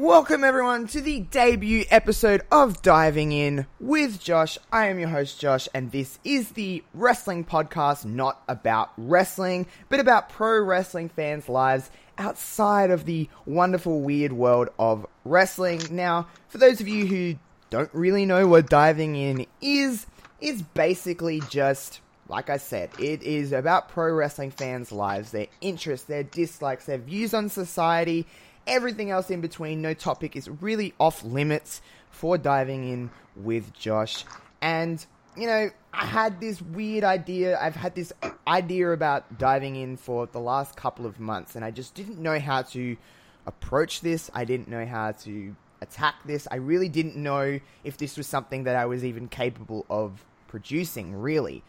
Welcome everyone to the debut episode of Diving In with Josh. I am your host Josh, and this is the wrestling podcast not about wrestling, but about pro wrestling fans' lives outside of the wonderful weird world of wrestling. Now, for those of you who don't really know what Diving In is, it's basically just, like I said, it is about pro wrestling fans' lives, their interests, their dislikes, their views on society, everything else in between. No topic is really off limits for Diving In with Josh. And, you know, I had this weird idea. I've had this idea about Diving In for the last couple of months, and I just didn't know how to approach this. I didn't know how to attack this. I really didn't know if this was something that I was even capable of producing, really.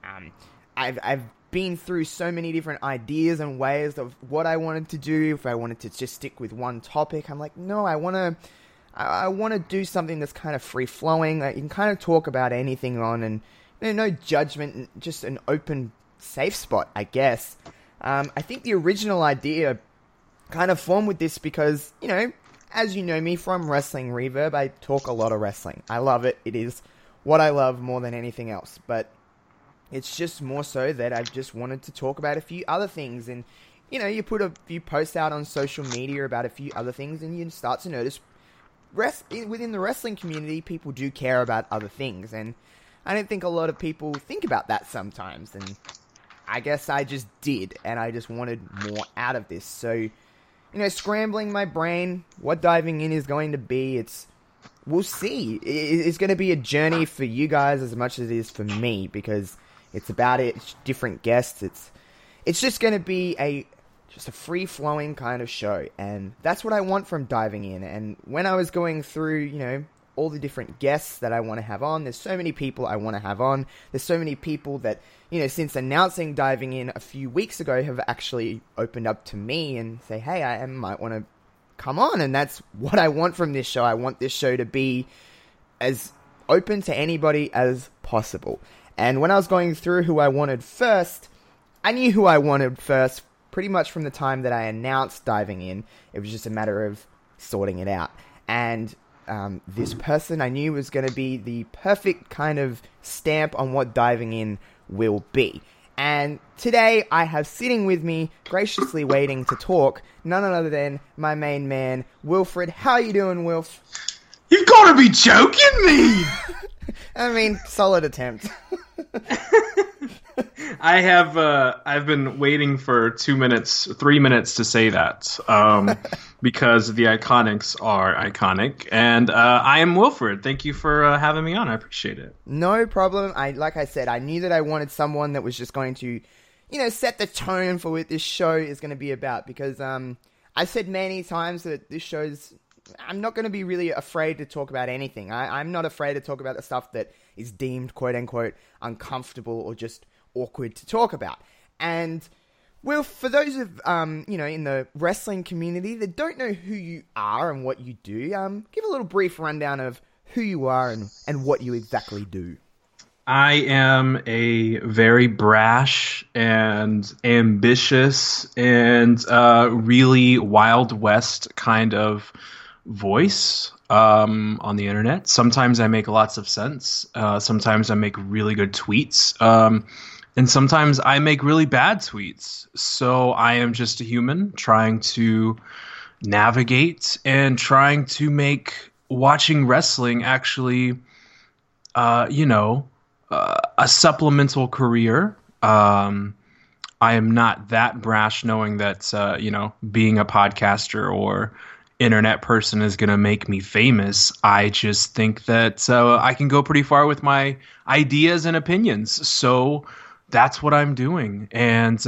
I've been through so many different ideas and ways of what I wanted to do. If I wanted to just stick with one topic, I'm like, no, I want to do something that's kind of free-flowing. You can kind of talk about anything on, and no judgment, just an open, safe spot, I guess. I think the original idea kind of formed with this because, you know, as you know me from Wrestling Reverb, I talk a lot of wrestling. I love it. It is what I love more than anything else. But it's just more so that I've just wanted to talk about a few other things. And, you know, you put a few posts out on social media about a few other things, and you start to notice within the wrestling community, people do care about other things. And I don't think a lot of people think about that sometimes. And I guess I just did, and I just wanted more out of this. So, you know, scrambling my brain, what Diving In is going to be, we'll see. It's going to be a journey for you guys as much as it is for me, because it's about it's different guests. It's just going to be just a free-flowing kind of show, and that's what I want from Diving In. And when I was going through, you know, all the different guests that I want to have on, there's so many people I want to have on. There's so many people that, you know, since announcing Diving In a few weeks ago, have actually opened up to me and say, hey, I might want to come on. And that's what I want from this show. I want this show to be as open to anybody as possible. And when I was going through who I wanted first, I knew who I wanted first pretty much from the time that I announced Diving In. It was just a matter of sorting it out. And this person I knew was going to be the perfect kind of stamp on what Diving In will be. And today I have sitting with me, graciously waiting to talk, none other than my main man, Wilfred. How are you doing, Wilf? You've got to be joking me! I mean, solid attempt. I've been waiting for 3 minutes to say that, because the Iconics are iconic, and I am Wilfred. Thank you for having me on. I appreciate it. No problem. Like I said, I knew that I wanted someone that was just going to, you know, set the tone for what this show is going to be about, because I've said many times that this show's, I'm not going to be really afraid to talk about anything. I'm not afraid to talk about the stuff that is deemed, quote-unquote, uncomfortable or just awkward to talk about. And, well, for those of, you know, in the wrestling community that don't know who you are and what you do, give a little brief rundown of who you are and what you exactly do. I am a very brash and ambitious and really Wild West kind of voice on the internet. Sometimes I make lots of sense. Sometimes I make really good tweets. And sometimes I make really bad tweets. So I am just a human trying to navigate and trying to make watching wrestling actually, a supplemental career. I am not that brash knowing that, being a podcaster or internet person is going to make me famous. I just think that I can go pretty far with my ideas and opinions. So that's what I'm doing. And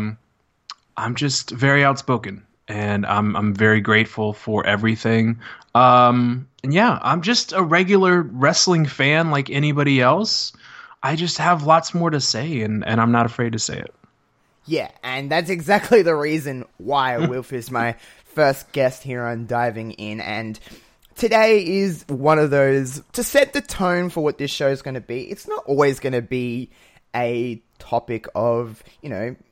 I'm just very outspoken, and I'm very grateful for everything. And yeah, I'm just a regular wrestling fan like anybody else. I just have lots more to say, and I'm not afraid to say it. Yeah, and that's exactly the reason why Wilf is my first guest here on Diving In. And today is one of those, to set the tone for what this show is going to be. It's not always going to be a topic of, you know,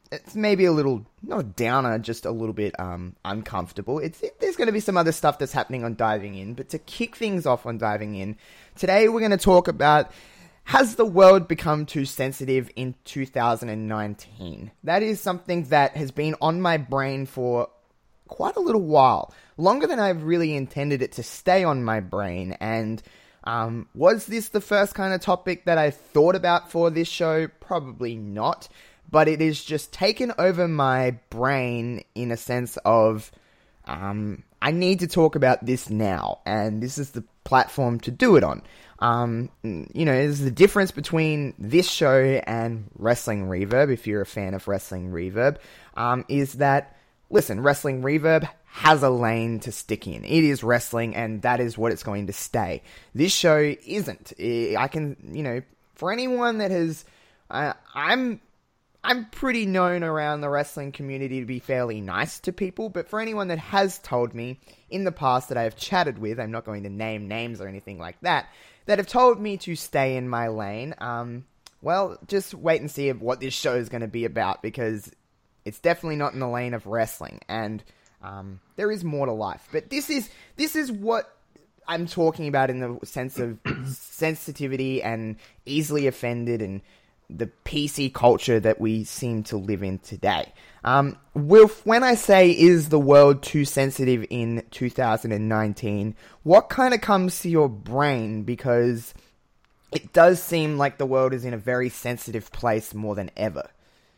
it's maybe a little, not downer, just a little bit uncomfortable. There's going to be some other stuff that's happening on Diving In, but to kick things off on Diving In, today we're going to talk about, has the world become too sensitive in 2019? That is something that has been on my brain for quite a little while, longer than I've really intended it to stay on my brain. And was this the first kind of topic that I thought about for this show? Probably not, but it is just taken over my brain in a sense of I need to talk about this now, and this is the platform to do it on. There's the difference between this show and Wrestling Reverb, if you're a fan of Wrestling Reverb, is that, listen, Wrestling Reverb has a lane to stick in. It is wrestling, and that is what it's going to stay. This show isn't. I can, for anyone that has, I'm pretty known around the wrestling community to be fairly nice to people, but for anyone that has told me in the past that I have chatted with, I'm not going to name names or anything like that, that have told me to stay in my lane, well, just wait and see what this show is going to be about, because it's definitely not in the lane of wrestling, and there is more to life. But this is what I'm talking about in the sense of sensitivity and easily offended and the PC culture that we seem to live in today. When I say, is the world too sensitive in 2019, what kind of comes to your brain? Because it does seem like the world is in a very sensitive place more than ever.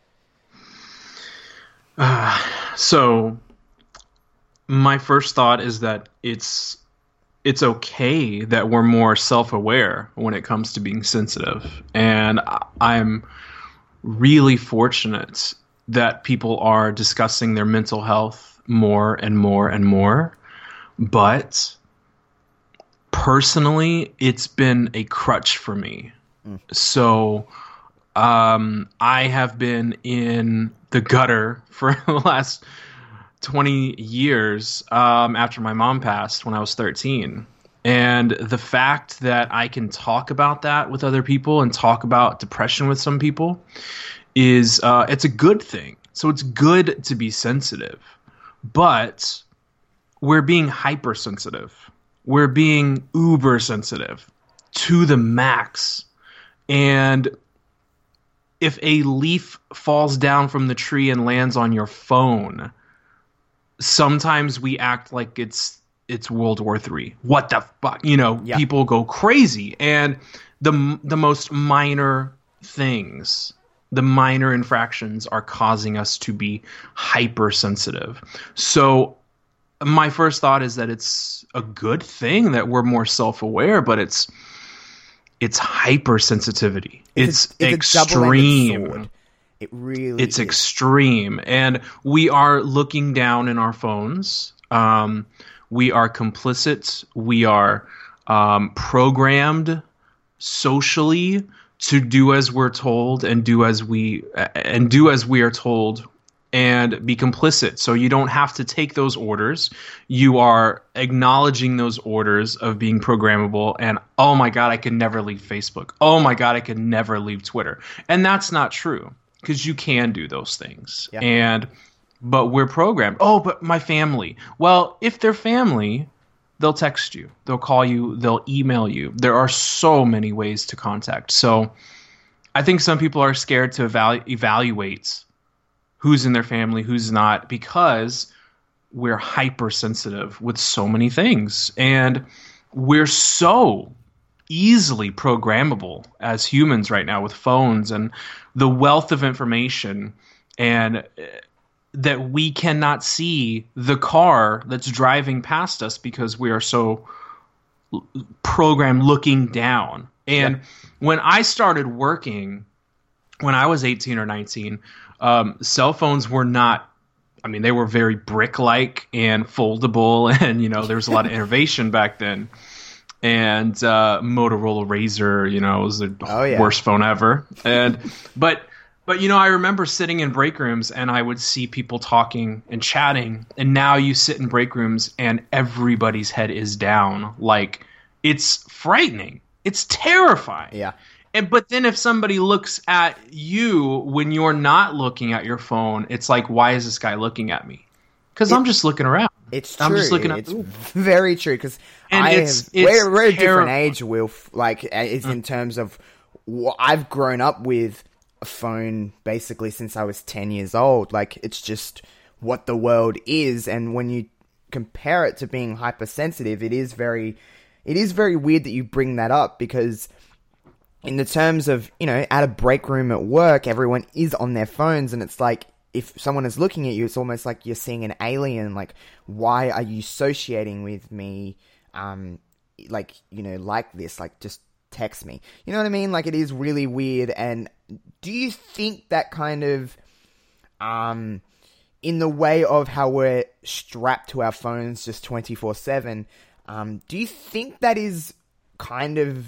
So my first thought is that it's okay that we're more self-aware when it comes to being sensitive. And I'm really fortunate that people are discussing their mental health more and more and more. But personally, it's been a crutch for me. So I have been in the gutter for the last 20 years after my mom passed when I was 13. And the fact that I can talk about that with other people and talk about depression with some people is it's a good thing. So it's good to be sensitive. But we're being hypersensitive. We're being uber sensitive to the max. And if a leaf falls down from the tree and lands on your phone, sometimes we act like it's World War III. What the fuck? Yeah. People go crazy. And the most minor things, the minor infractions are causing us to be hypersensitive. So my first thought is that it's a good thing that we're more self-aware, but it's hypersensitivity. It's extreme. It really is. Extreme. And we are looking down in our phones. We are complicit. We are programmed socially to do as we're told and do as we are told and be complicit. So you don't have to take those orders. You are acknowledging those orders of being programmable. And, oh my God, I can never leave Facebook. Oh my God, I can never leave Twitter. And that's not true, because you can do those things. Yeah. But we're programmed. Oh, but my family. Well, if they're family, they'll text you, they'll call you, they'll email you. There are so many ways to contact. So I think some people are scared to evaluate who's in their family, who's not, because we're hypersensitive with so many things. And we're so easily programmable as humans right now with phones and the wealth of information, and that we cannot see the car that's driving past us because we are so programmed looking down. And when I started working, when I was 18 or 19, cell phones were not, they were very brick-like and foldable, and, there was a lot of innovation back then. And Motorola Razr, was the worst phone ever. But I remember sitting in break rooms and I would see people talking and chatting, and now you sit in break rooms and everybody's head is down. Like, it's frightening. It's terrifying. Yeah. But then if somebody looks at you when you're not looking at your phone, it's like, why is this guy looking at me? Because I'm just looking around. It's true. I'm just looking at it's very true. Because we're a different age, Will. Like, it's in terms of I've grown up with a phone basically since I was 10 years old. Like, it's just what the world is. And when you compare it to being hypersensitive, it is very weird that you bring that up, because in the terms of, at a break room at work, everyone is on their phones, and it's like, if someone is looking at you, it's almost like you're seeing an alien. Like, why are you associating with me? Like this, like, just text me. You know what I mean? Like, it is really weird. And do you think that kind of, in the way of how we're strapped to our phones just 24/7, do you think that is kind of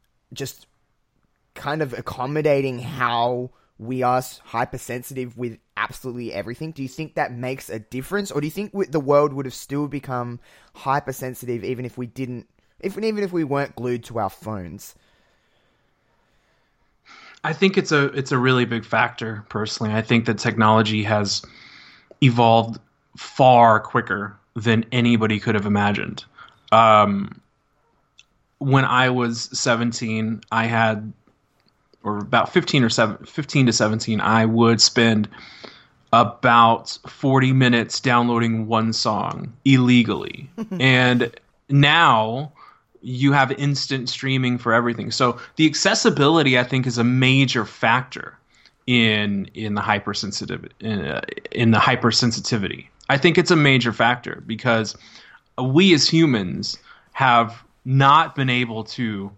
accommodating how we are hypersensitive with absolutely everything? Do you think that makes a difference, or do you think the world would have still become hypersensitive even if we weren't glued to our phones? I think it's a really big factor. Personally, I think that technology has evolved far quicker than anybody could have imagined. When I was 17, I had, or about 15 to 17, I would spend about 40 minutes downloading one song illegally. And now you have instant streaming for everything. So the accessibility, I think, is a major factor in the hypersensitivity. I think it's a major factor because we as humans have not been able to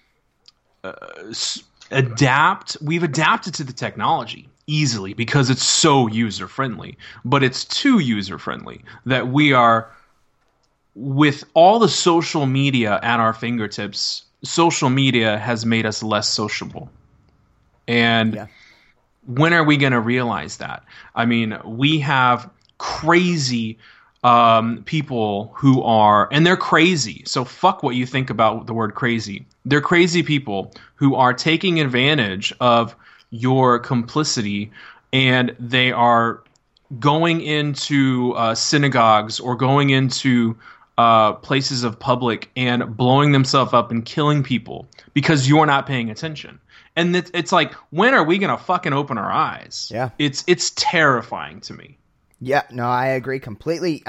adapt. We've adapted to the technology easily because it's so user-friendly, but it's too user-friendly that we are, with all the social media at our fingertips, social media has made us less sociable. And when are we going to realize that? I mean, we have crazy people who are, and they're crazy. So fuck what you think about the word crazy. They're crazy people who are taking advantage of your complicity, and they are going into synagogues or going into places of public and blowing themselves up and killing people because you're not paying attention. And it's like, when are we going to fucking open our eyes? Yeah. It's terrifying to me. Yeah, no, I agree completely.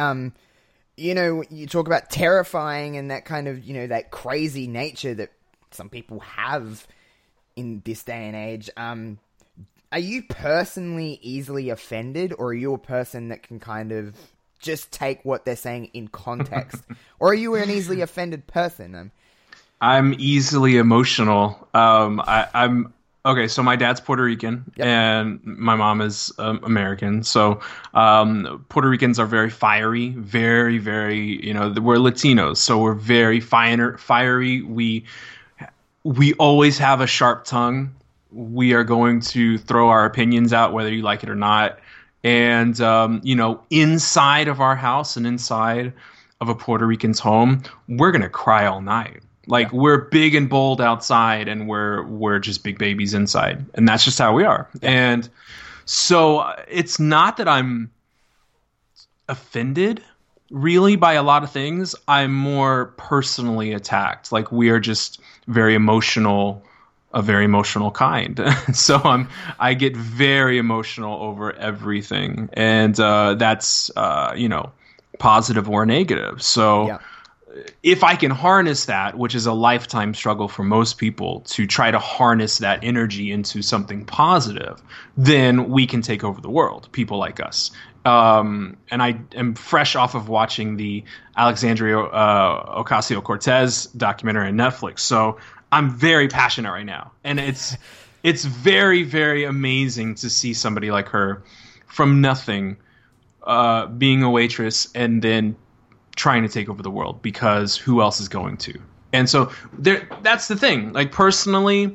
You talk about terrifying and that kind of, that crazy nature that some people have in this day and age. Are you personally easily offended, or are you a person that can kind of just take what they're saying in context? Or are you an easily offended person? I'm easily emotional. I'm okay. So my dad's Puerto Rican, and my mom is American. So Puerto Ricans are very fiery, very, very. We're Latinos, so we're very fiery. We always have a sharp tongue. We are going to throw our opinions out whether you like it or not. And inside of our house and inside of a Puerto Rican's home, we're gonna cry all night. Like, we're big and bold outside, and we're just big babies inside, and that's just how we are. And so it's not that I'm offended really by a lot of things. I'm more personally attacked. Like, we are just very emotional, a very emotional kind. So I get very emotional over everything, and that's positive or negative. So if I can harness that, which is a lifetime struggle for most people, to try to harness that energy into something positive, then we can take over the world, people like us. And I am fresh off of watching the Alexandria Ocasio-Cortez documentary on Netflix. So I'm very passionate right now. And it's very, very amazing to see somebody like her from nothing, being a waitress and then trying to take over the world, because who else is going to? And so that's the thing. Like, personally,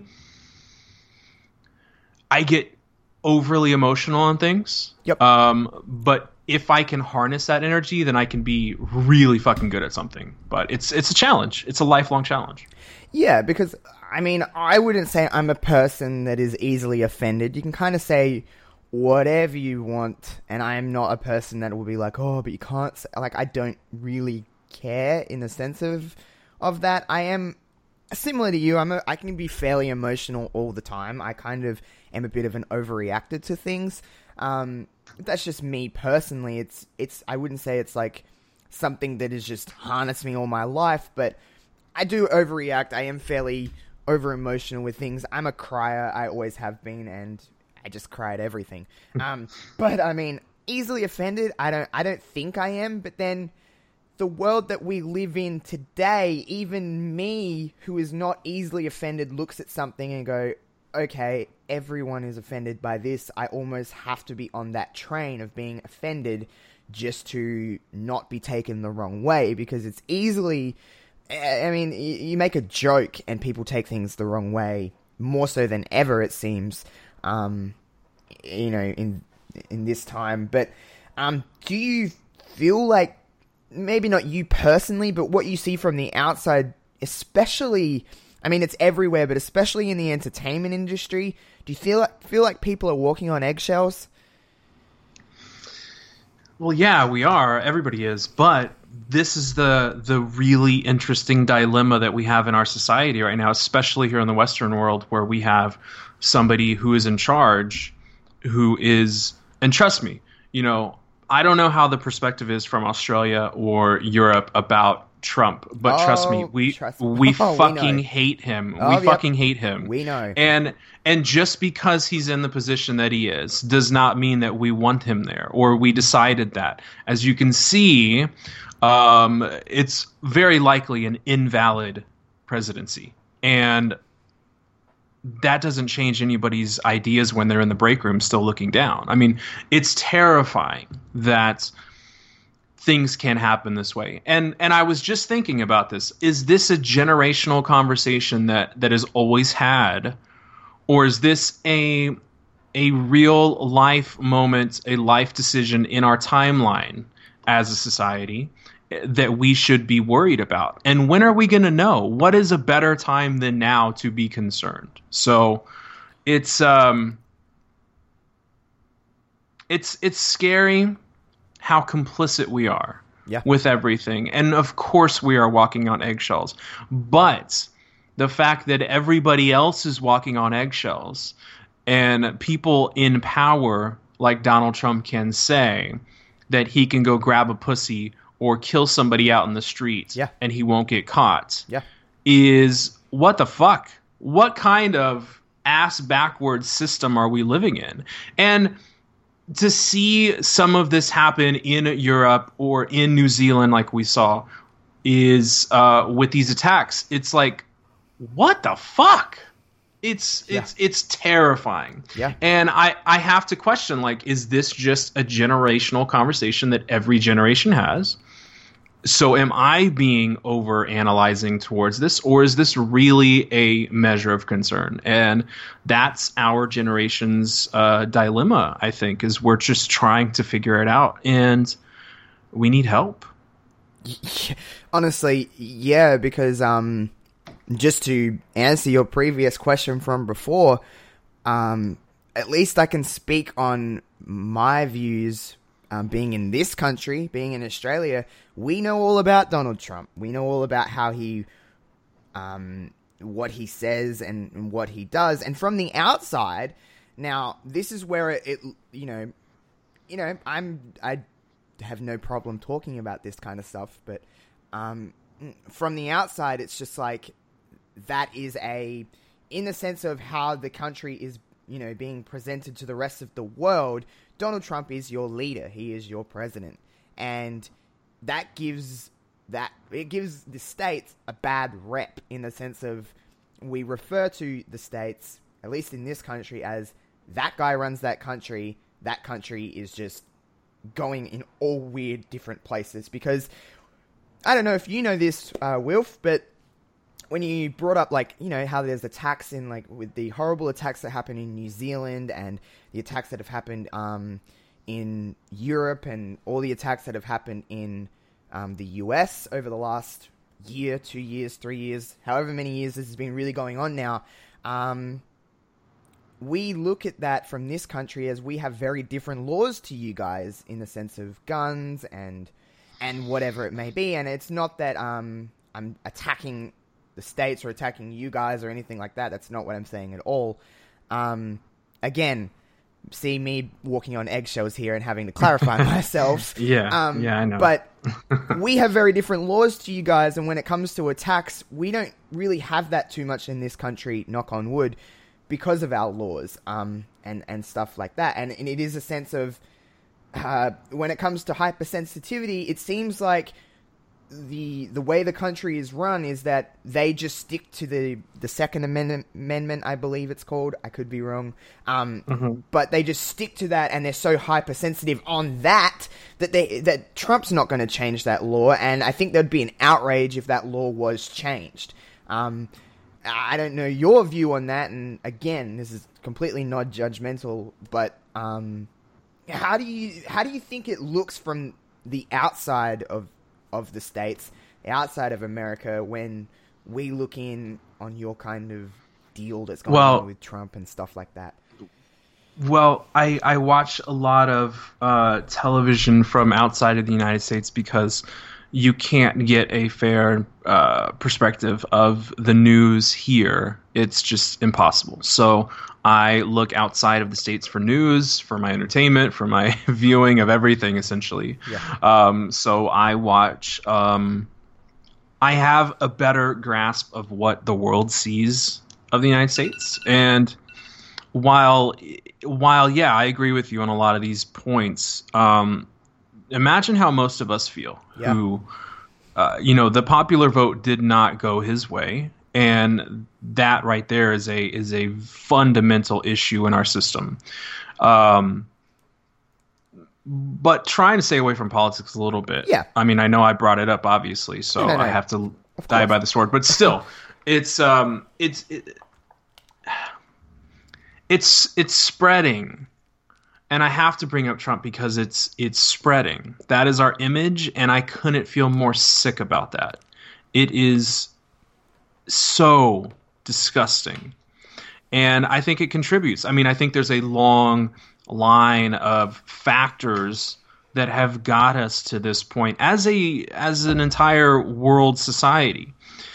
I get overly emotional on things. Yep. But if I can harness that energy, then I can be really fucking good at something. But it's a challenge. It's a lifelong challenge. Yeah, because I mean, I wouldn't say I'm a person that is easily offended. You can kind of say whatever you want, and I am not a person that will be like, oh, but you can't say, like, I don't really care in the sense of that. I am similar to you. I can be fairly emotional all the time. I kind of am a bit of an overreactor to things. That's just me personally. I wouldn't say it's like something that has just harnessed me all my life, but I do overreact. I am fairly over emotional with things. I'm a crier. I always have been, and I just cry at everything. But I mean, easily offended, I don't think I am, but then the world that we live in today, even me, who is not easily offended, looks at something and go, okay, everyone is offended by this. I almost have to be on that train of being offended just to not be taken the wrong way, because it's easily, I mean, you make a joke and people take things the wrong way, more so than ever, it seems, you know, in this time. But do you feel like, maybe not you personally, but what you see from the outside, especially, I mean, it's everywhere, but especially in the entertainment industry, do you feel like people are walking on eggshells? Well, yeah, we are. Everybody is. But this is the really interesting dilemma that we have in our society right now, especially here in the Western world, where we have somebody who is in charge, who is, and trust me, you know, I don't know how the perspective is from Australia or Europe about Trump, but trust me, we fucking hate him. We fucking hate him. We know. And just because he's in the position that he is does not mean that we want him there or we decided that. As you can see, it's very likely an invalid presidency. And that doesn't change anybody's ideas when they're in the break room still looking down. I mean, it's terrifying that things can happen this way. And I was just thinking about this. Is this a generational conversation that is always had? Or is this a real life moment, a life decision in our timeline as a society that we should be worried about? And when are we going to know? What is a better time than now to be concerned? So it's scary how complicit we are with everything. And of course we are walking on eggshells. But the fact that everybody else is walking on eggshells and people in power like Donald Trump can say that he can go grab a pussy or kill somebody out in the street and he won't get caught is what the fuck? What kind of ass backwards system are we living in? And to see some of this happen in Europe or in New Zealand like we saw is with these attacks, it's like, what the fuck? It's terrifying. Yeah. And I have to question, like, is this just a generational conversation that every generation has? So am I being over analyzing towards this, or is this really a measure of concern? And that's our generation's dilemma, I think, is we're just trying to figure it out, and we need help. Honestly, yeah, because just to answer your previous question from before, at least I can speak on my views. Being in this country, being in Australia, we know all about Donald Trump. We know all about how he, what he says and what he does. And from the outside, now this is where it I have no problem talking about this kind of stuff. But from the outside, it's just like that is in the sense of how the country is, being presented to the rest of the world. Donald Trump is your leader. He is your president. And it gives the states a bad rep in the sense of we refer to the states, at least in this country, as that guy runs that country is just going in all weird different places. Because, I don't know if you know this, Wilf, but when you brought up, how there's attacks with the horrible attacks that happen in New Zealand and the attacks that have happened in Europe and all the attacks that have happened in the US over the last year, 2 years, 3 years, however many years this has been really going on now, we look at that from this country as we have very different laws to you guys in the sense of guns and whatever it may be. And it's not that I'm attacking the states or attacking you guys or anything like that. That's not what I'm saying at all. Again, see me walking on eggshells here and having to clarify myself. Yeah, I know. But we have very different laws to you guys, and when it comes to attacks, we don't really have that too much in this country, knock on wood, because of our laws and stuff like that. And it is a sense of, when it comes to hypersensitivity, it seems like the way the country is run is that they just stick to the Second Amendment, I believe it's called. I could be wrong. But they just stick to that, and they're so hypersensitive on that Trump's not going to change that law, and I think there'd be an outrage if that law was changed. I don't know your view on that, and again, this is completely not judgmental, but how do you think it looks from the outside of the States, outside of America, when we look in on your kind of deal that's going on with Trump and stuff like that? Well, I watch a lot of television from outside of the United States because you can't get a fair perspective of the news here. It's just impossible. So I look outside of the States for news, for my entertainment, for my viewing of everything, essentially. Yeah. So I watch... I have a better grasp of what the world sees of the United States. And while yeah, I agree with you on a lot of these points, imagine how most of us feel who, the popular vote did not go his way. And that right there is a fundamental issue in our system. But trying to stay away from politics a little bit. Yeah. I mean, I know I brought it up, obviously, so I have to die by the sword. But still, it's spreading. And I have to bring up Trump because it's spreading. That is our image, and I couldn't feel more sick about that. It is so disgusting. And I think it contributes. I mean, I think there's a long line of factors that have got us to this point as an entire world society.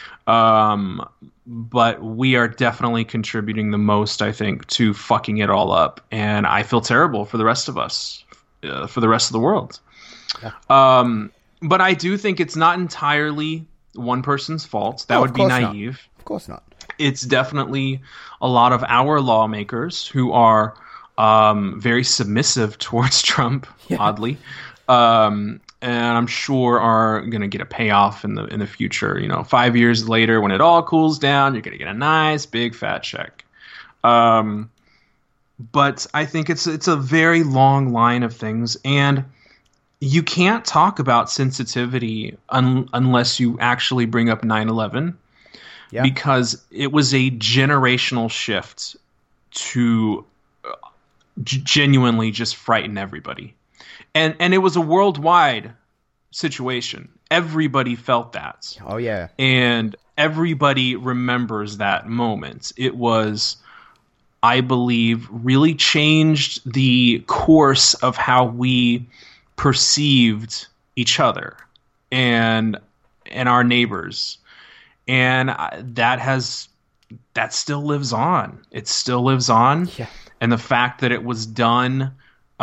But we are definitely contributing the most, I think, to fucking it all up. And I feel terrible for the rest of us, for the rest of the world. Yeah. But I do think it's not entirely one person's fault. That would be naive. Of course not. It's definitely a lot of our lawmakers who are very submissive towards Trump, oddly. And I'm sure are going to get a payoff in the future. 5 years later, when it all cools down, you're going to get a nice big fat check. But I think it's a very long line of things, and you can't talk about sensitivity unless you actually bring up 9/11, because it was a generational shift to genuinely just frighten everybody. And it was a worldwide situation. Everybody felt that. Oh, yeah. And everybody remembers that moment. It was, I believe, really changed the course of how we perceived each other and our neighbors. And that still lives on. It still lives on. Yeah. And the fact that it was done...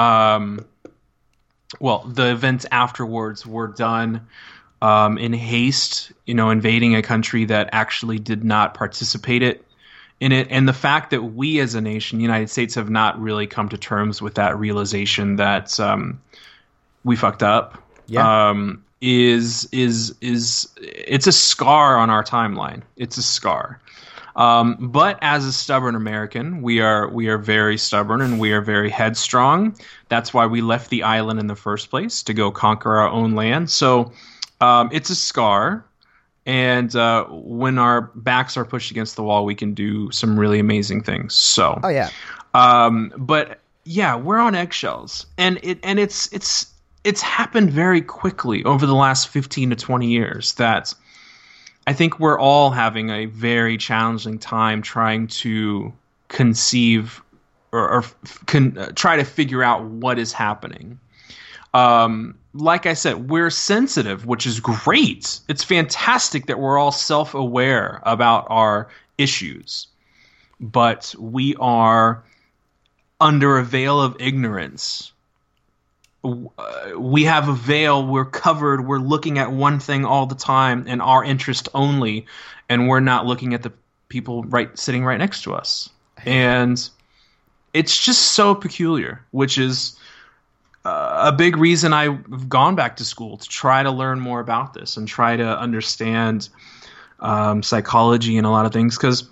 the events afterwards were done in haste, invading a country that actually did not participate in it. And the fact that we as a nation, the United States, have not really come to terms with that realization that we fucked up is it's a scar on our timeline. It's a scar. But as a stubborn American, we are very stubborn and we are very headstrong. That's why we left the island in the first place, to go conquer our own land. So it's a scar. And when our backs are pushed against the wall, we can do some really amazing things. So, but yeah, we're on eggshells, and it's happened very quickly over the last 15 to 20 years that I think we're all having a very challenging time trying to conceive or try to figure out what is happening. Like I said, we're sensitive, which is great. It's fantastic that we're all self-aware about our issues, but we are under a veil of ignorance. We have a veil, we're covered, we're looking at one thing all the time and our interest only, and we're not looking at the people sitting right next to us. And it's just so peculiar, which is a big reason I've gone back to school, to try to learn more about this and try to understand psychology and a lot of things, because,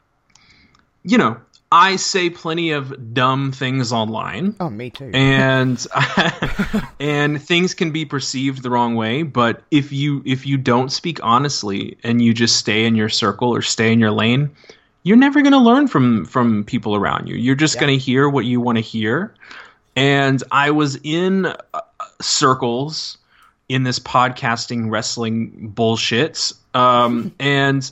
I say plenty of dumb things online. Oh, me too. And and things can be perceived the wrong way. But if you don't speak honestly and you just stay in your circle or stay in your lane, you're never going to learn from people around you. You're just going to hear what you want to hear. And I was in circles in this podcasting wrestling bullshit, and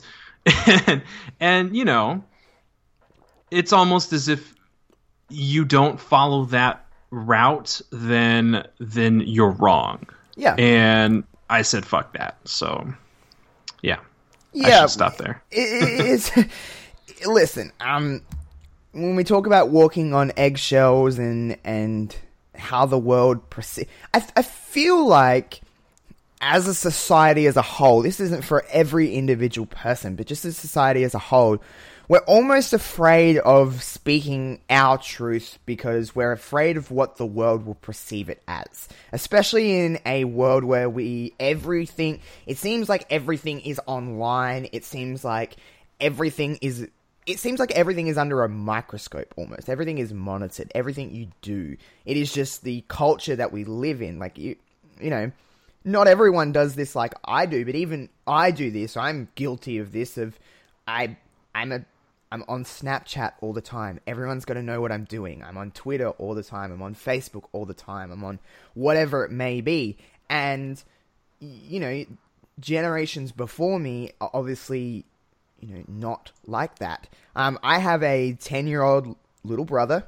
it's almost as if you don't follow that route, then you're wrong. Yeah. And I said, fuck that. So, yeah. I should stop there. Listen, when we talk about walking on eggshells and how the world perceives, I feel like as a society as a whole, this isn't for every individual person, but just as society as a whole, we're almost afraid of speaking our truth because we're afraid of what the world will perceive it as. Especially in a world where it seems like everything is online. It seems like everything is under a microscope almost. Everything is monitored. Everything you do. It is just the culture that we live in. Like, not everyone does this like I do, but even I do this. I'm guilty of this. I'm on Snapchat all the time. Everyone's got to know what I'm doing. I'm on Twitter all the time. I'm on Facebook all the time. I'm on whatever it may be. And, generations before me are obviously, not like that. I have a 10-year-old little brother,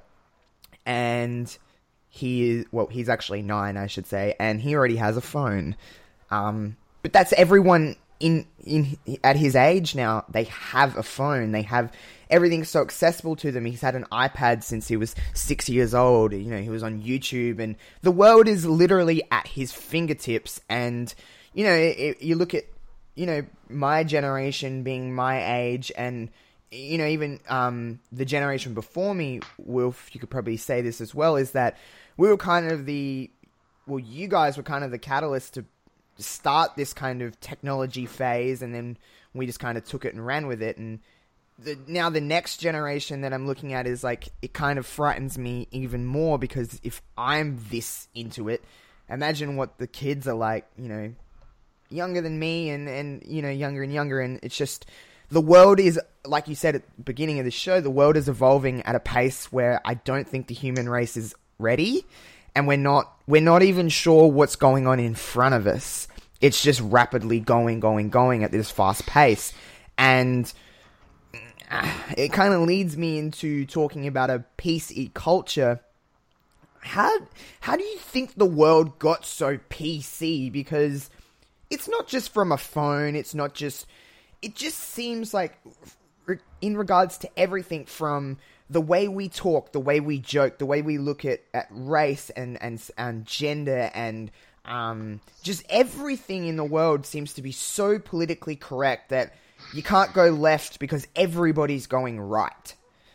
and he's actually 9, I should say, and he already has a phone. But that's everyone at his age now. They have a phone. They have everything so accessible to them. He's had an iPad since he was 6 years old. He was on YouTube, and the world is literally at his fingertips. And you look at my generation being my age, and even the generation before me, Wilf, you could probably say this as well, is that we were kind of you guys were kind of the catalyst to start this kind of technology phase, and then we just kind of took it and ran with it. And now the next generation that I'm looking at is like, it kind of frightens me even more, because if I'm this into it, imagine what the kids are like, younger than me and younger and younger. And it's just, the world is, like you said at the beginning of the show, the world is evolving at a pace where I don't think the human race is ready, and we're not even sure what's going on in front of us. It's just rapidly going at this fast pace. And it kind of leads me into talking about a PC culture. How do you think the world got so PC? Because it's not just from a phone. It just seems like, in regards to everything from the way we talk, the way we joke, the way we look at race and gender, and just everything in the world seems to be so politically correct that you can't go left because everybody's going right.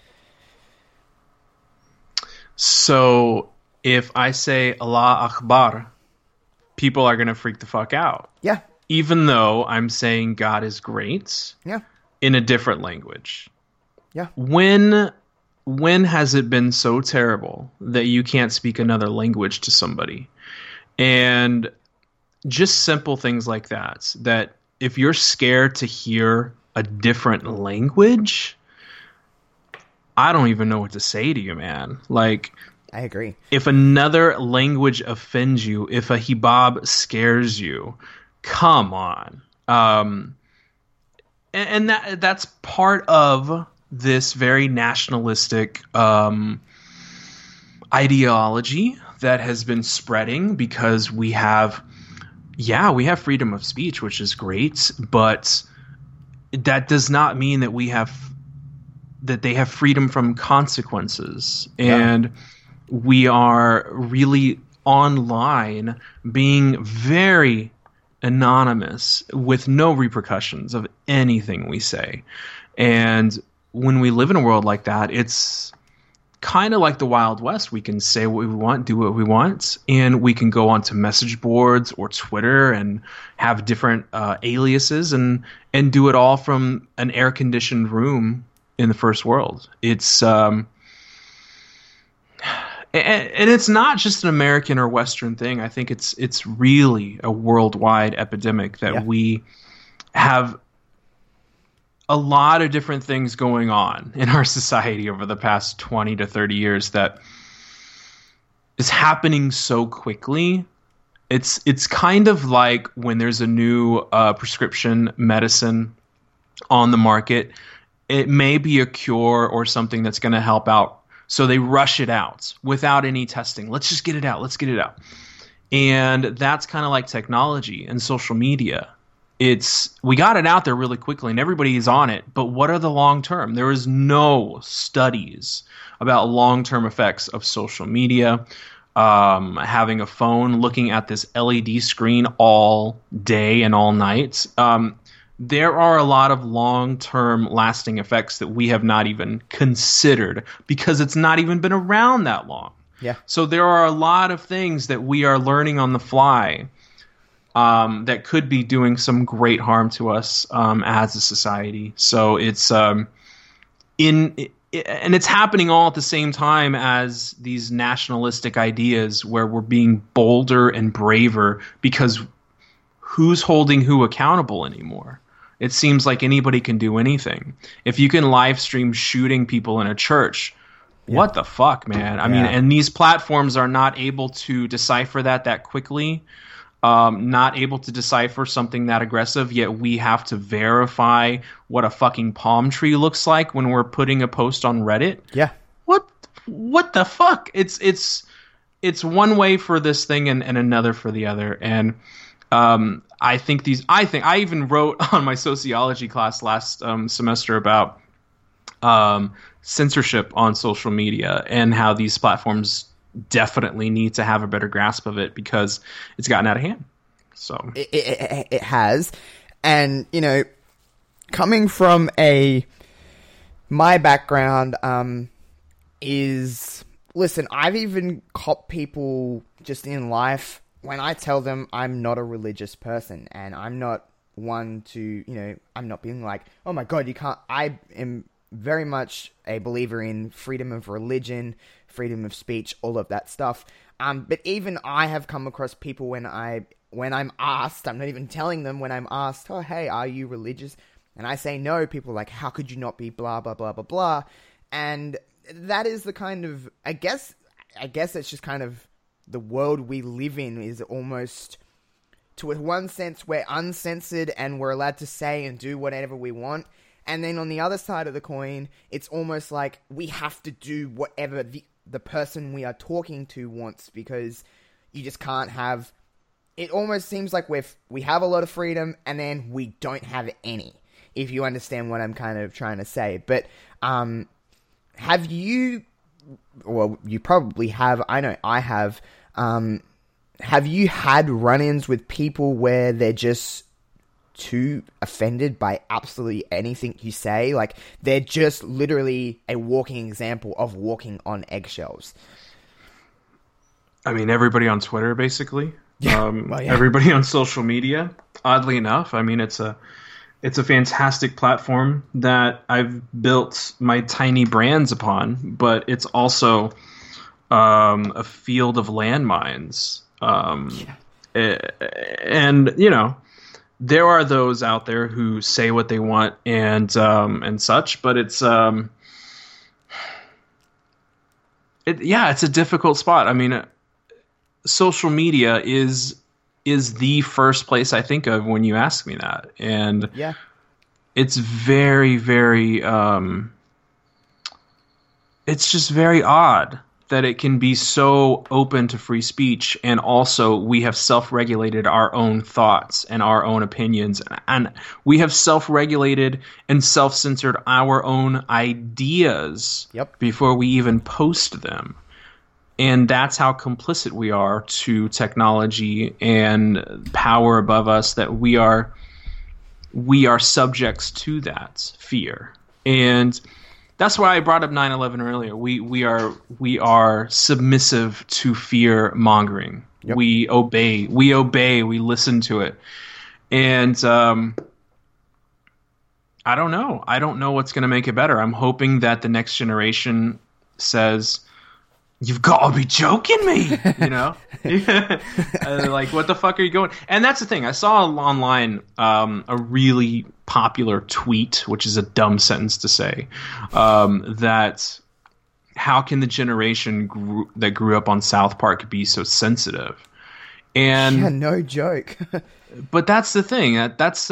So if I say Allah Akbar, people are going to freak the fuck out. Yeah. Even though I'm saying God is great. Yeah. In a different language. Yeah. When has it been so terrible that you can't speak another language to somebody? And just simple things like that if you're scared to hear a different language, I don't even know what to say to you, man. Like, I agree. If another language offends you, if a hijab scares you, come on. and that's part of this very nationalistic ideology that has been spreading, because we have freedom of speech, which is great, but that does not mean that they have freedom from consequences. And we are really online being very anonymous with no repercussions of anything we say. And when we live in a world like that, it's kind of like the Wild West. We can say what we want, do what we want, and we can go onto message boards or Twitter and have different aliases and do it all from an air-conditioned room in the first world. It's and it's not just an American or Western thing. I think it's really a worldwide epidemic that we have a lot of different things going on in our society over the past 20 to 30 years that is happening so quickly. It's kind of like when there's a new prescription medicine on the market. It may be a cure or something that's going to help out. So they rush it out without any testing. Let's just get it out. Let's get it out. And that's kind of like technology and social media. We got it out there really quickly and everybody is on it. But what are the long term? There is no studies about long-term effects of social media. Having a phone, looking at this LED screen all day and all night. There are a lot of long-term lasting effects that we have not even considered because it's not even been around that long. Yeah. So there are a lot of things that we are learning on the fly that could be doing some great harm to us as a society. So it's and it's happening all at the same time as these nationalistic ideas where we're being bolder and braver because who's holding who accountable anymore? It seems like anybody can do anything. If you can live stream shooting people in a church, what the fuck, man? I mean, and these platforms are not able to decipher that quickly, not able to decipher something that aggressive, yet we have to verify what a fucking palm tree looks like when we're putting a post on Reddit. Yeah. What the fuck? It's one way for this thing and another for the other. And I think I even wrote on my sociology class last semester about censorship on social media and how these platforms definitely need to have a better grasp of it because it's gotten out of hand. So it has, and coming from my background is, listen, I've even caught people just in life when I tell them I'm not a religious person and I'm not one to, I'm not being like, oh my God, you can't. I am very much a believer in freedom of religion, freedom of speech, all of that stuff. But even I have come across people when I'm asked, I'm not even telling them, when I'm asked, oh, hey, are you religious? And I say no, people are like, how could you not be blah, blah, blah, blah, blah. And that is the kind of, I guess it's just kind of the world we live in is almost, to one sense, we're uncensored and we're allowed to say and do whatever we want. And then on the other side of the coin, it's almost like we have to do whatever the person we are talking to wants, because you just can't have... It almost seems like we have a lot of freedom and then we don't have any, if you understand what I'm kind of trying to say. But have you... Well, you probably have. I know I have. Have you had run-ins with people where they're just too offended by absolutely anything you say? Like, they're just literally a walking example of walking on eggshells. I mean, everybody on Twitter, basically. Yeah. Everybody on social media. Oddly enough, I mean, it's a fantastic platform that I've built my tiny brands upon, but it's also a field of landmines. And there are those out there who say what they want and such, but it's a difficult spot. I mean, social media is the first place I think of when you ask me that. And it's very, very, it's just very odd that it can be so open to free speech, and also we have self-regulated our own thoughts and our own opinions, and we have self-regulated and self-censored our own ideas before we even post them. And that's how complicit we are to technology and power above us, that we are subjects to that fear. And that's why I brought up 9/11 earlier. We are submissive to fear mongering. Yep. We obey, we listen to it. And I don't know. I don't know what's going to make it better. I'm hoping that the next generation says, "You've got to be joking me," you know? Like, what the fuck are you going? And that's the thing. I saw online a really popular tweet, which is a dumb sentence to say, that how can the generation that grew up on South Park be so sensitive? And yeah, no joke. But that's the thing. That's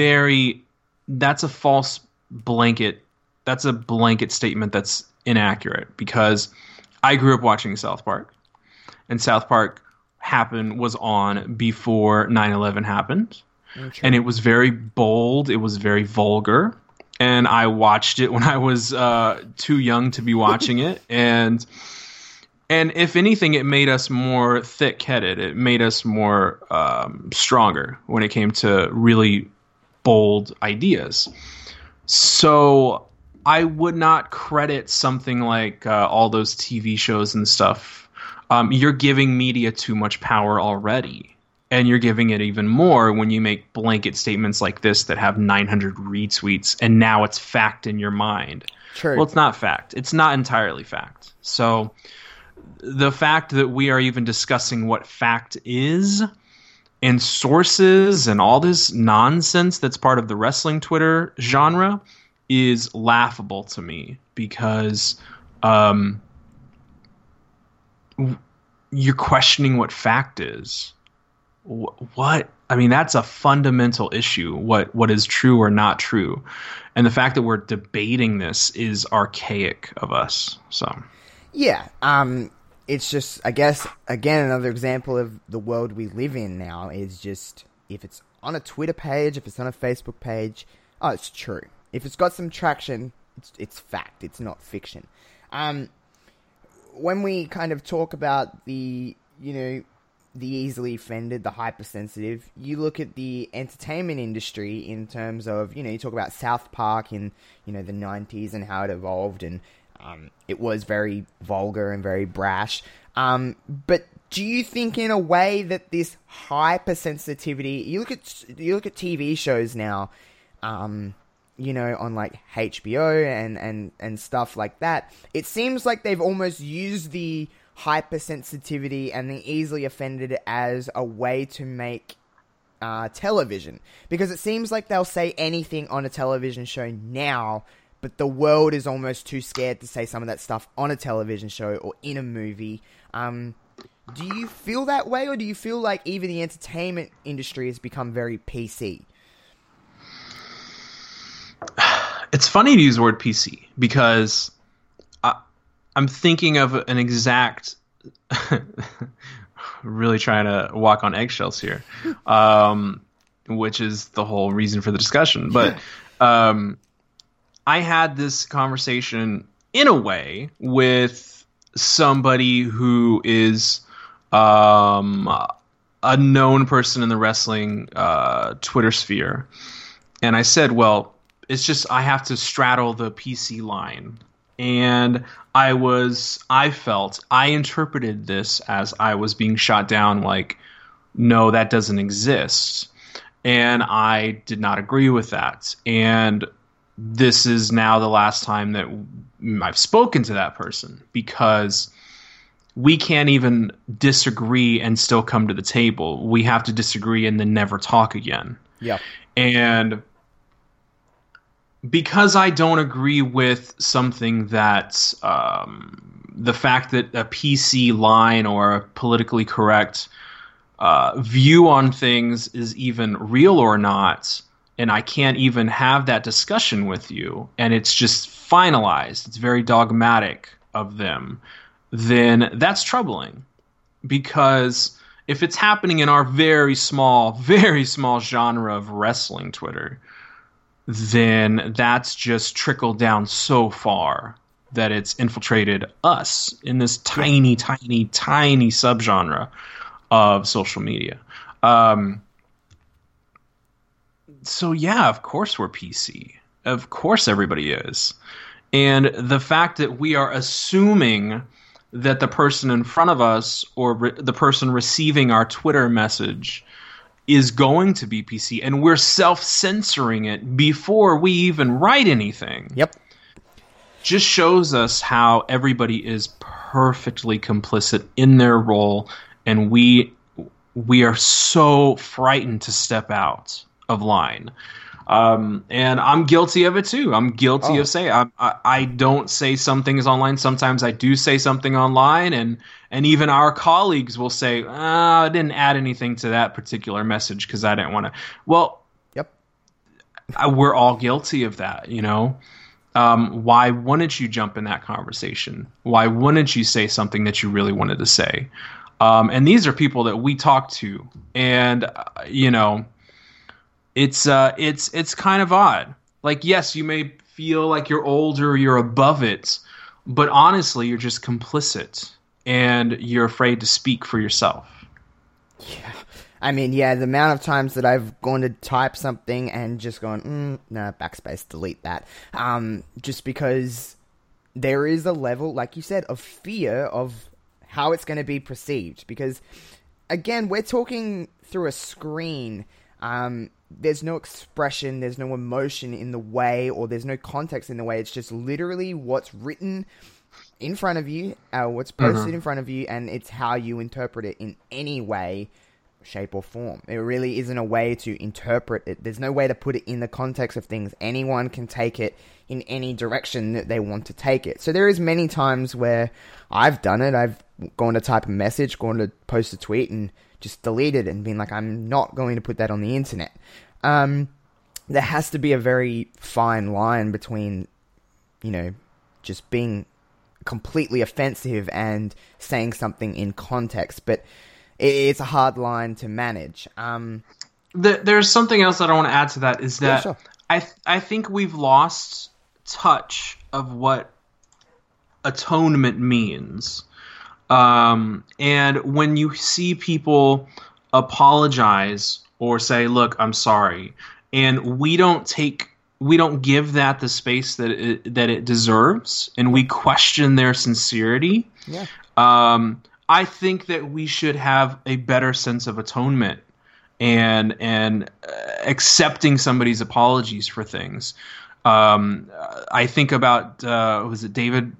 a false blanket. That's a blanket statement that's inaccurate, because I grew up watching South Park, and South Park was on before 9/11 happened. And it was very bold. It was very vulgar. And I watched it when I was too young to be watching it. And if anything, it made us more thick-headed. It made us more stronger when it came to really bold ideas. So I would not credit something like all those TV shows and stuff. You're giving media too much power already. And you're giving it even more when you make blanket statements like this that have 900 retweets, and now it's fact in your mind. True. Well, it's not fact. It's not entirely fact. So the fact that we are even discussing what fact is, and sources, and all this nonsense that's part of the wrestling Twitter genre is laughable to me, because you're questioning what fact is. What? I mean, that's a fundamental issue, what is true or not true. And the fact that we're debating this is archaic of us. So yeah, it's just, I guess, again, another example of the world we live in now is just, if it's on a Twitter page, if it's on a Facebook page, oh, it's true. If it's got some traction, it's fact. It's not fiction. When we kind of talk about the easily offended, the hypersensitive, you look at the entertainment industry in terms of, you talk about South Park in, the 90s and how it evolved, and it was very vulgar and very brash. But do you think in a way that this hypersensitivity, you look at TV shows now, on like HBO and stuff like that, it seems like they've almost used the hypersensitivity and the easily offended as a way to make television, because it seems like they'll say anything on a television show now, but the world is almost too scared to say some of that stuff on a television show or in a movie. Do you feel that way, or do you feel like even the entertainment industry has become very PC? It's funny to use the word PC, because I'm thinking of an exact, really trying to walk on eggshells here, which is the whole reason for the discussion. But I had this conversation in a way with somebody who is a known person in the wrestling Twitter sphere. And I said, well, it's just I have to straddle the PC line. And I interpreted this as I was being shot down like, no, that doesn't exist. And I did not agree with that. And this is now the last time that I've spoken to that person, because we can't even disagree and still come to the table. We have to disagree and then never talk again. Yeah. And because I don't agree with something that the fact that a PC line or a politically correct view on things is even real or not, and I can't even have that discussion with you, and it's just finalized, it's very dogmatic of them, then that's troubling. Because if it's happening in our very small genre of wrestling Twitter, then that's just trickled down so far that it's infiltrated us in this tiny subgenre of social media. So yeah, of course we're PC. Of course everybody is. And the fact that we are assuming that the person in front of us or the person receiving our Twitter message is going to be PC, and we're self-censoring it before we even write anything. Yep. Just shows us how everybody is perfectly complicit in their role, and we are so frightened to step out of line. And I'm guilty of it too. I'm guilty of saying I don't say some things online. Sometimes I do say something online, and even our colleagues will say, I didn't add anything to that particular message because I didn't want to. Well, yep. We're all guilty of that, you know. Why wouldn't you jump in that conversation? Why wouldn't you say something that you really wanted to say? And these are people that we talk to, and you know, it's kind of odd. Like, yes, you may feel like you're older, you're above it, but honestly, you're just complicit, and you're afraid to speak for yourself. Yeah. I mean, yeah, the amount of times that I've gone to type something and just gone, nah, backspace, delete that. Just because there is a level, like you said, of fear of how it's going to be perceived. Because, again, we're talking through a screen. There's no expression, there's no emotion in the way, or there's no context in the way. It's just literally what's written in front of you, what's posted in front of you, and it's how you interpret it in any way, shape, or form. There really isn't a way to interpret it. There's no way to put it in the context of things. Anyone can take it in any direction that they want to take it. So there is many times where I've done it. I've gone to type a message, gone to post a tweet, and just deleted it and been like, I'm not going to put that on the internet. There has to be a very fine line between, you know, just being completely offensive and saying something in context, but it's a hard line to manage. There's something else that I want to add to that is that sure. I think we've lost touch of what atonement means. And when you see people apologize or say, look, I'm sorry, and we don't give that the space that it deserves, and we question their sincerity. Yeah. I think that we should have a better sense of atonement and accepting somebody's apologies for things. I think about was it David,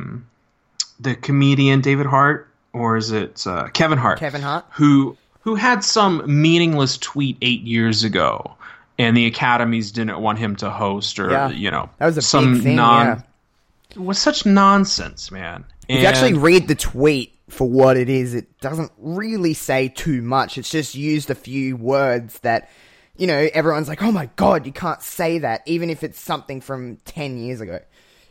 the comedian David Hart, or is it Kevin Hart? Kevin Hart, who had some meaningless tweet 8 years ago, and the academies didn't want him to host, or you know, that was a big thing. It was such nonsense, man. If you actually read the tweet for what it is, it doesn't really say too much. It's just used a few words that, you know, everyone's like, oh my God, you can't say that, even if it's something from 10 years ago.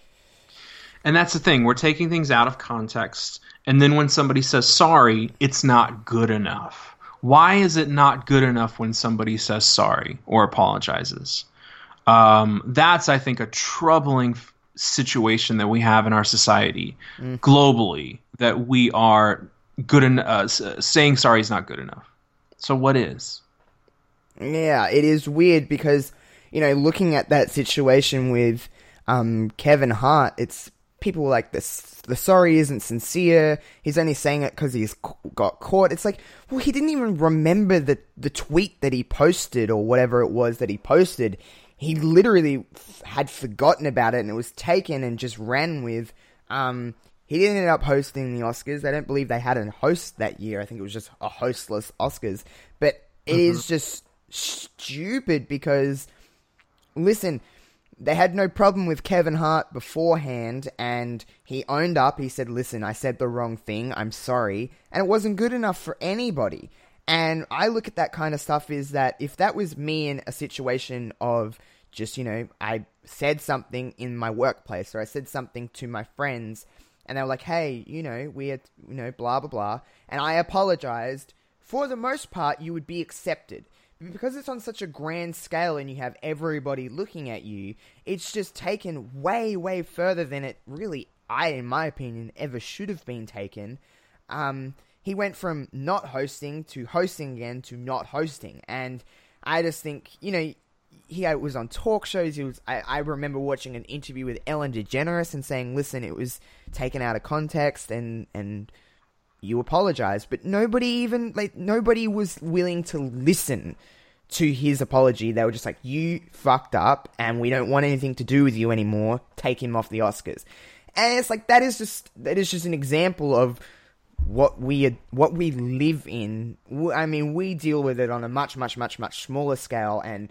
And that's the thing. We're taking things out of context, and then when somebody says sorry, it's not good enough. Why is it not good enough when somebody says sorry or apologizes? That's, I think, a troubling situation that we have in our society globally, that we are good enough. Saying sorry is not good enough. So what is? Yeah, it is weird because, you know, looking at that situation with Kevin Hart, it's people were like, this, the sorry isn't sincere. He's only saying it because he's got caught. It's like, well, he didn't even remember the tweet that he posted or whatever it was that he posted. He literally had forgotten about it, and it was taken and just ran with. He didn't end up hosting the Oscars. I don't believe they had a host that year. I think it was just a hostless Oscars. But it is just stupid because, listen, they had no problem with Kevin Hart beforehand, and he owned up. He said, listen, I said the wrong thing. I'm sorry. And it wasn't good enough for anybody. And I look at that kind of stuff is that if that was me in a situation of just, I said something in my workplace or I said something to my friends and they were like, hey, we had, blah, blah, blah. And I apologized. For the most part, you would be accepted. Because it's on such a grand scale and you have everybody looking at you, it's just taken way, way further than it really, in my opinion, ever should have been taken. He went from not hosting to hosting again to not hosting. And I just think, he was on talk shows. I remember watching an interview with Ellen DeGeneres and saying, listen, it was taken out of context and you apologize. But nobody was willing to listen to his apology. They were just like, you fucked up and we don't want anything to do with you anymore. Take him off the Oscars. And it's like, that is just an example of what we live in. I mean, we deal with it on a much, much, much, much smaller scale. And,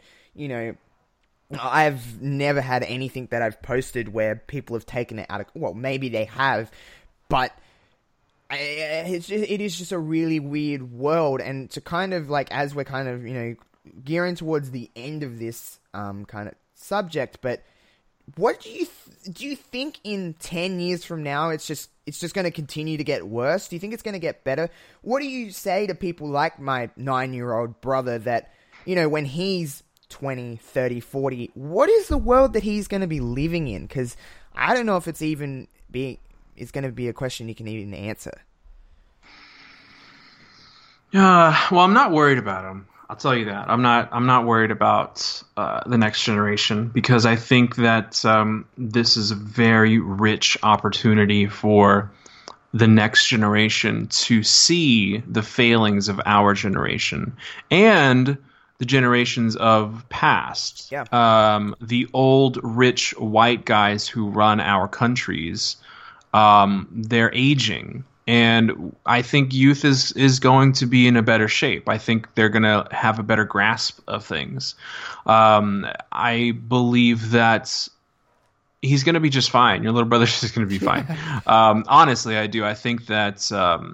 I've never had anything that I've posted where people have taken it out of, well, maybe they have, but it is just a really weird world. And to kind of like, as we're kind of, gearing towards the end of this kind of subject, but what do you think in 10 years from now it's just going to continue to get worse? Do you think it's going to get better? What do you say to people like my 9-year-old brother that, when he's 20, 30, 40, what is the world that he's going to be living in? Because I don't know if it's going to be a question you can even answer. Well, I'm not worried about him. I'll tell you that. I'm not worried about the next generation because I think that this is a very rich opportunity for the next generation to see the failings of our generation and the generations of past. Yeah. The old rich white guys who run our countries, they're aging. And I think youth is going to be in a better shape. I think they're going to have a better grasp of things. I believe that he's going to be just fine. Your little brother's just going to be fine. Honestly, I do. I think that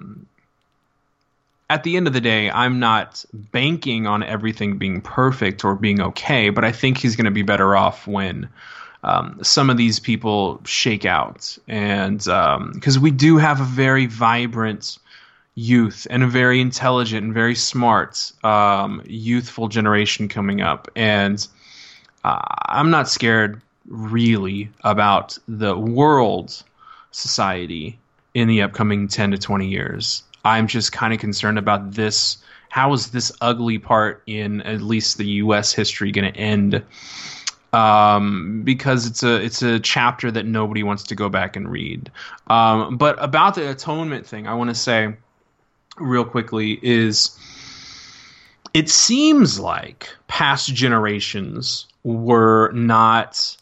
at the end of the day, I'm not banking on everything being perfect or being okay, but I think he's going to be better off when some of these people shake out. And because we do have a very vibrant youth and a very intelligent and very smart youthful generation coming up. And I'm not scared really about the world society in the upcoming 10 to 20 years. I'm just kind of concerned about this. How is this ugly part in at least the U.S. history going to end? Because it's a chapter that nobody wants to go back and read. But about the atonement thing, I want to say real quickly is it seems like past generations were not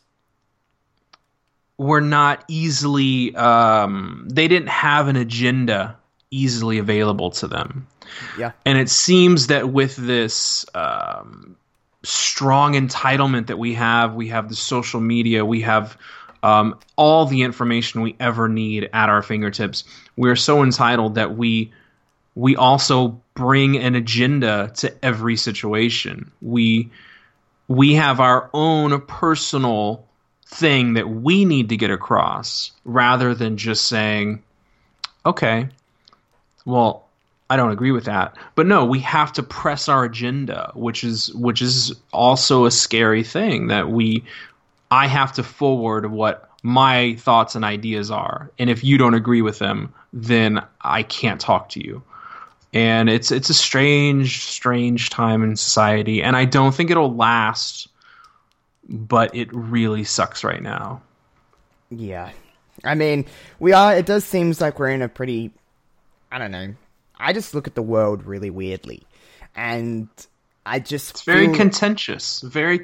easily they didn't have an agenda easily available to them. Yeah. And it seems that with this strong entitlement that we have the social media, we have all the information we ever need at our fingertips. We're so entitled that we also bring an agenda to every situation. We have our own personal thing that we need to get across rather than just saying, okay, well, I don't agree with that. But no, we have to press our agenda, which is also a scary thing that I have to forward what my thoughts and ideas are. And if you don't agree with them, then I can't talk to you. And it's a strange time in society. And I don't think it'll last, but it really sucks right now. Yeah. I mean, it does seem like we're in a pretty, I don't know. I just look at the world really weirdly, and it's very contentious, very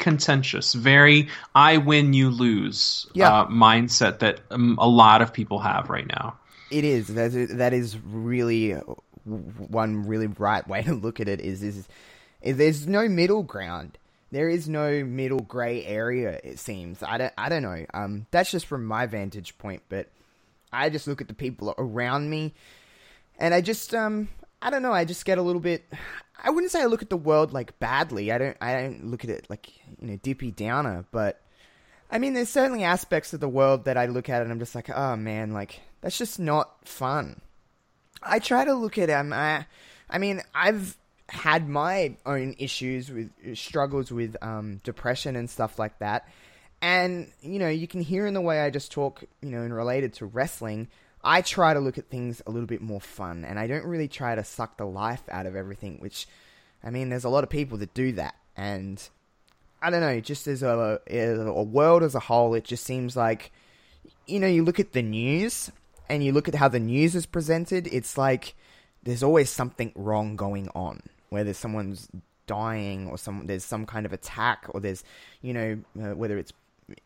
I win, you lose mindset that a lot of people have right now. It is. That is really one really right way to look at it. Is there's no middle ground. There is no middle gray area. It seems. I don't know. That's just from my vantage point, but I just look at the people around me. And I just, I don't know. I just get a little bit. I wouldn't say I look at the world like badly. I don't look at it like, Dippy Downer. But I mean, there's certainly aspects of the world that I look at and I'm just like, oh man, like that's just not fun. I try to look at I mean, I've had my own issues with struggles with depression and stuff like that. And, you can hear in the way I just talk, and related to wrestling, I try to look at things a little bit more fun. And I don't really try to suck the life out of everything, which, I mean, there's a lot of people that do that. And I don't know, just as a world as a whole, it just seems like, you look at the news and you look at how the news is presented, it's like there's always something wrong going on. Whether someone's dying or there's some kind of attack or there's, whether it's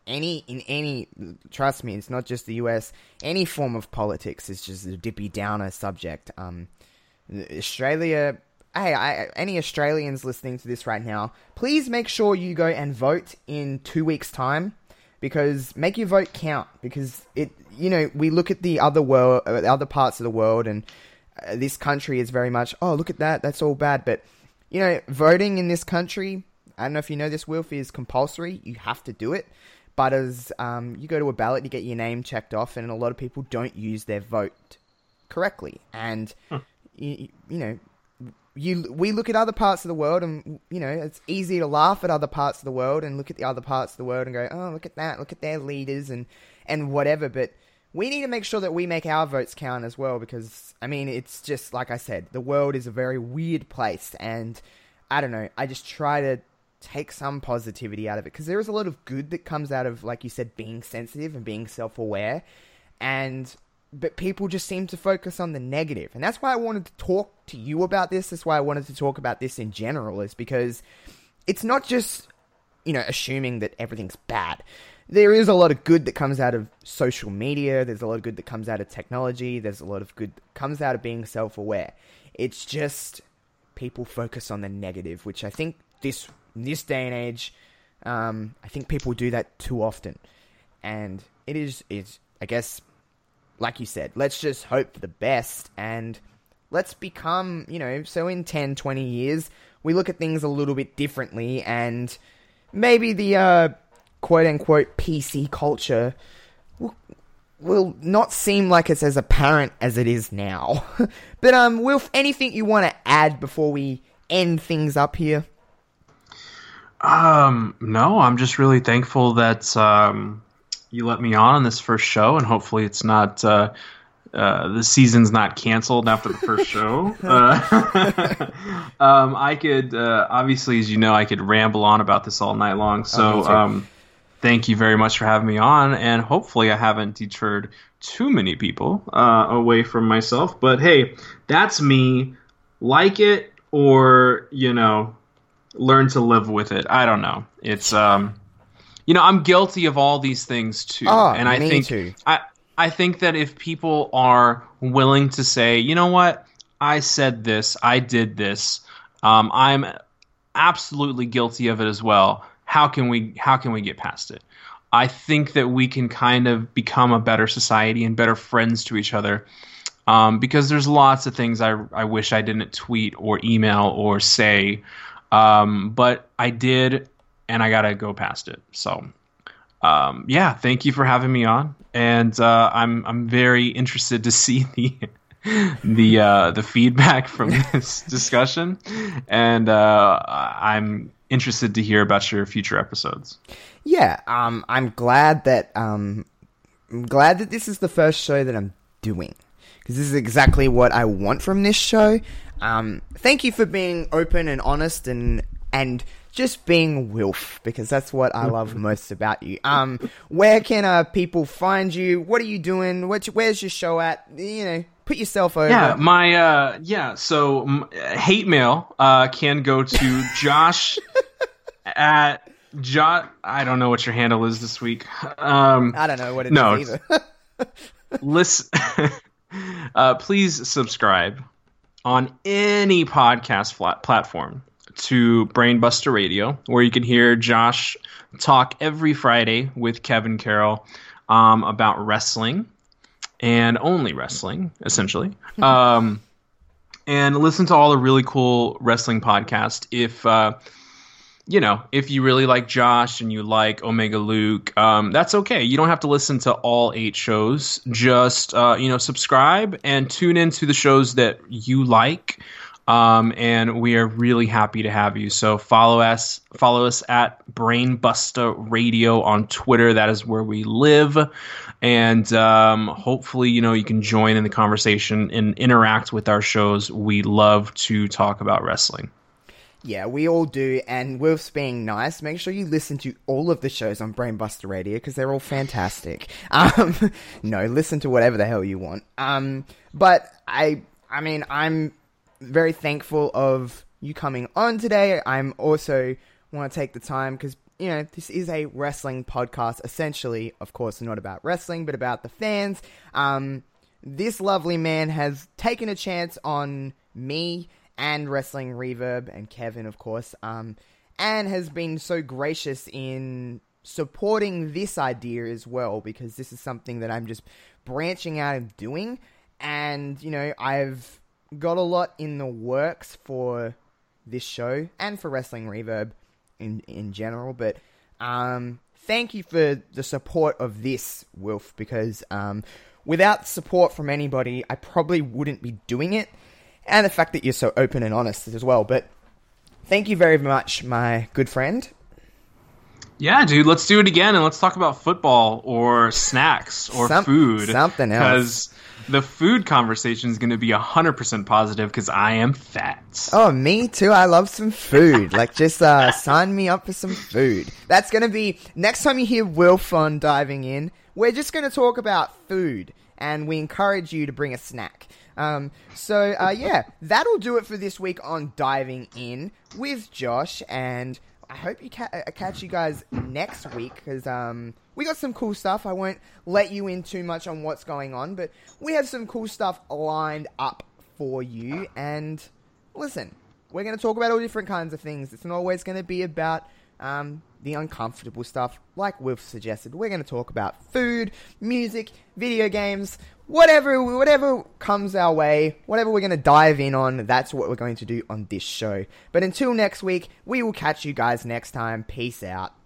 trust me, it's not just the US, any form of politics is just a Dippy Downer subject. Australia, hey, any Australians listening to this right now, please make sure you go and vote in 2 weeks' time. Because make your vote count. Because we look at the other parts of the world, and this country is very much, oh, look at that, that's all bad. But, voting in this country, I don't know if you know this, Wilf, is compulsory. You have to do it. But as you go to a ballot, you get your name checked off, and a lot of people don't use their vote correctly. And, we look at other parts of the world, and, it's easy to laugh at other parts of the world and look at the other parts of the world and go, oh, look at that, look at their leaders and whatever. But we need to make sure that we make our votes count as well, because, I mean, it's just, like I said, the world is a very weird place, and I don't know, I just try to take some positivity out of it, because there is a lot of good that comes out of, like you said, being sensitive and being self-aware, but people just seem to focus on the negative, and that's why I wanted to talk to you about this. That's why I wanted to talk about this in general, is because it's not just, assuming that everything's bad. There is a lot of good that comes out of social media. There's a lot of good that comes out of technology. There's a lot of good that comes out of being self-aware. It's just people focus on the negative, which I think this day and age, I think people do that too often. And it's, I guess, like you said, let's just hope for the best, and let's become, so in 10, 20 years, we look at things a little bit differently, and maybe the quote-unquote PC culture will not seem like it's as apparent as it is now. But, Wilf, anything you want to add before we end things up here? No, I'm just really thankful that you let me on this first show, and hopefully it's not the season's not canceled after the first show. I could obviously, as you know, I could ramble on about this all night long. So thank you very much for having me on, and hopefully I haven't deterred too many people away from myself. But hey, that's me. Like it or learn to live with it. I don't know. It's I'm guilty of all these things too, and I think too. I think that if people are willing to say, you know what, I said this, I did this, I'm absolutely guilty of it as well. How can we get past it? I think that we can kind of become a better society and better friends to each other, because there's lots of things I wish I didn't tweet or email or say, but I did, and I gotta go past it. So, thank you for having me on, and I'm very interested to see the feedback from this discussion, and I'm interested to hear about your future episodes. Yeah, I'm glad that this is the first show that I'm doing, because this is exactly what I want from this show. Thank you for being open and honest and just being Wilf, because that's what I love most about you. Where can people find you? What are you doing? Where's your show at? Put yourself over. Yeah, so hate mail can go to Josh at Josh. I don't know what your handle is this week. I don't know what it is either. Listen, please subscribe on any podcast platform to Brainbuster Radio, where you can hear Josh talk every Friday with Kevin Carroll about wrestling and only wrestling, essentially. And and listen to all the really cool wrestling podcasts. If you really like Josh and you like Omega Luke, that's okay. You don't have to listen to all 8 shows. Just, subscribe and tune into the shows that you like. And we are really happy to have you. So follow us at Brainbuster Radio on Twitter. That is where we live. And hopefully, you can join in the conversation and interact with our shows. We love to talk about wrestling. Yeah, we all do, and Wilf's being nice. Make sure you listen to all of the shows on Brainbuster Radio, because they're all fantastic. No, listen to whatever the hell you want. But I'm very thankful of you coming on today. I'm also want to take the time, because, this is a wrestling podcast, essentially, of course, not about wrestling, but about the fans. This lovely man has taken a chance on me and Wrestling Reverb, and Kevin, of course, and has been so gracious in supporting this idea as well, because this is something that I'm just branching out and doing, and, I've got a lot in the works for this show, and for Wrestling Reverb in general, but thank you for the support of this, Wilf, because without support from anybody, I probably wouldn't be doing it. And the fact that you're so open and honest as well. But thank you very much, my good friend. Yeah, dude, let's do it again, and let's talk about football or snacks or food. Something else. Because the food conversation is going to be 100% positive, because I am fat. Oh, me too. I love some food. Just sign me up for some food. That's going to be... Next time you hear Wilf on Diving In, we're just going to talk about food. And we encourage you to bring a snack. That'll do it for this week on Diving In with Josh, and I hope you catch you guys next week, because we got some cool stuff. I won't let you in too much on what's going on, but we have some cool stuff lined up for you, and listen, we're going to talk about all different kinds of things. It's not always going to be about the uncomfortable stuff, like we've suggested. We're going to talk about food, music, video games, whatever comes our way, whatever we're going to dive in on, that's what we're going to do on this show. But until next week, we will catch you guys next time. Peace out.